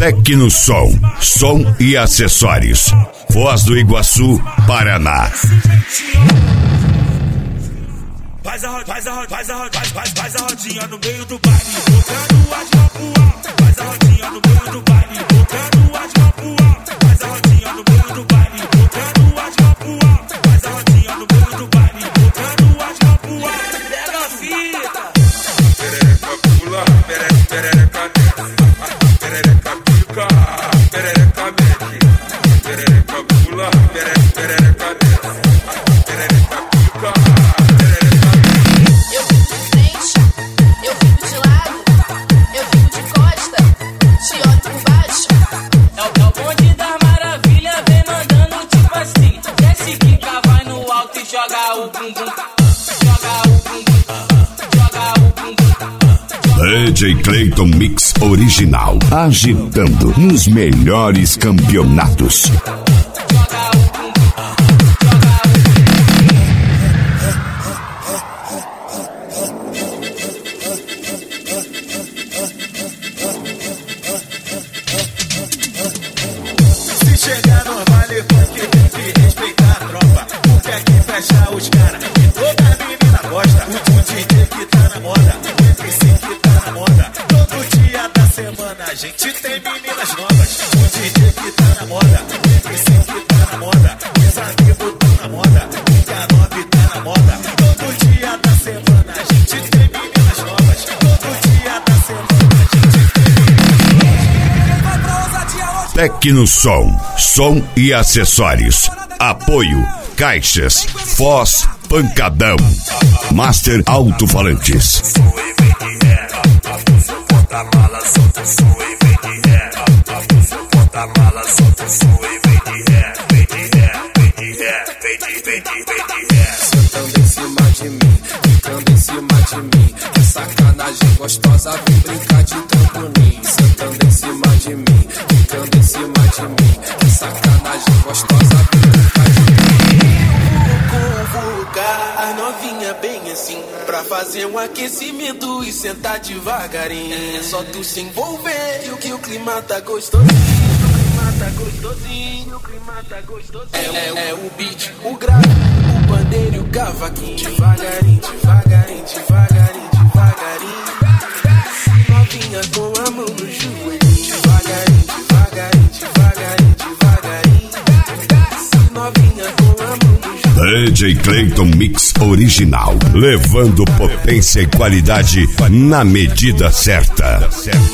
Tecnosom, som e acessórios. Foz do Iguaçu, Paraná. Faz a rodinha no meio do baile, tocando as mãos pro alto. Faz a rodinha no meio do baile, tocando as mãos pro alto. Faz a rodinha no meio do baile, tocando as mãos pro alto. Faz a rodinha no meio do baile, tocando as mãos pro alto. Pega a fita. Perereca pula, perereca desce. Perereca pica, perereca mete. Perereca pula, perereca desce. Perereca pica. DJ Clayton Mix Original, agitando nos melhores campeonatos. Se chegar no baile funk tem que respeitar a tropa, porque aqui fecha os caras e toda menina gosta. O DJ que tá na moda, o MC que tá na moda. Todo dia da semana a gente tem meninas novas. O DJ que tá na moda, o MC que tá na moda. Meus amigos tão na moda, o K9 tá na moda. Todo dia da semana a gente tem meninas novas. Todo dia da semana a gente tem meninas novas. Tecnosom, som e acessórios. Apoio Caixas, Foz, Pancadão. Master Alto-Falantes. Porta-mala, solta o som e vem de ré. Porta-mala, solta o som e vem de ré. Vem de ré, vem de ré, vem de ré. Sentando em cima de mim, ficando em cima de mim. Que sacanagem gostosa, vem brincar de trampolim. Sentando em cima de mim, ficando em cima de mim. Que sacanagem gostosa, vem brincar de trampolim. Convocar as novinha bem assim, pra fazer um aquecimento e sentar devagarinho. É só tu se envolver e o clima tá gostosinho. O clima tá gostosinho, o clima tá gostosinho. É o beat, o grave, o pandeiro e o cavaquinho. Devagarinho, devagarinho, devagarinho, devagarinho. Novinha com a mão no joelho. Devagarinho, devagarinho, devagarinho, devagarinho. Novinha com a mão no joelho. DJ Clayton Mix Original, levando potência e qualidade na medida certa.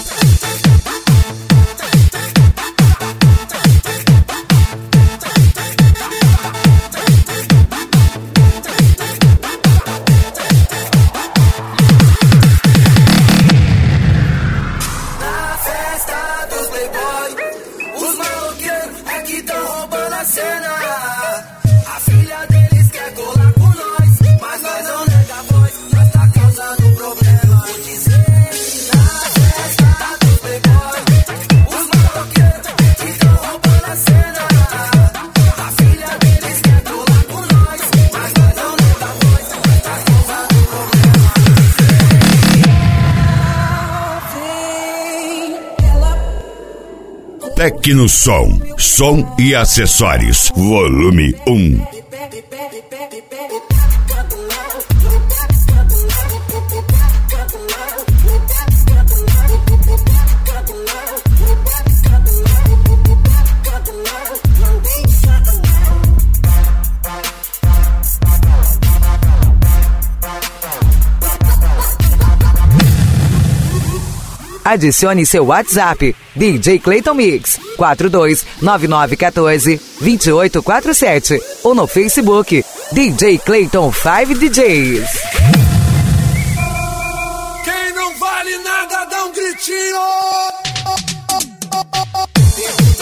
Na festa dos playboy, os maloqueiros é que tão roubando a cena. A filha deles quer colar com nós, mas nós não nega a voz, nós tá causando problema. Vou dizer, na festa dos playboy, os maloqueiros que tão roubando a cena. A filha deles quer colar com nós, mas nós não nega a voz, nós tá causando problema. Tecnosom, som e acessórios. Volume 1. Adicione seu WhatsApp, DJ Clayton Mix, 429914-2847. Ou no Facebook, DJ Clayton 5 DJs. Quem não vale nada dá um gritinho.